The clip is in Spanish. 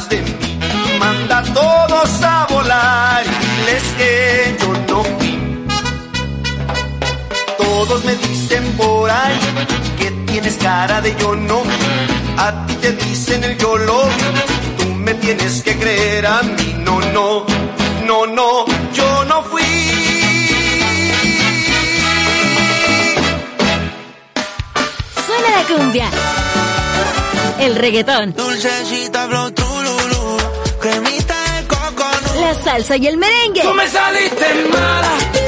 detrás de mí. Manda a todos a volar y diles que yo no fui. Todos me dicen por ahí que tienes cara de yo no. A ti te dicen el yo lo vi. Tú me tienes que creer a mí. No, no, no, no, yo no fui. Suena la cumbia, el reggaetón, dulcecita flow trululú, cremita de coco, la salsa y el merengue. Tú me saliste mala.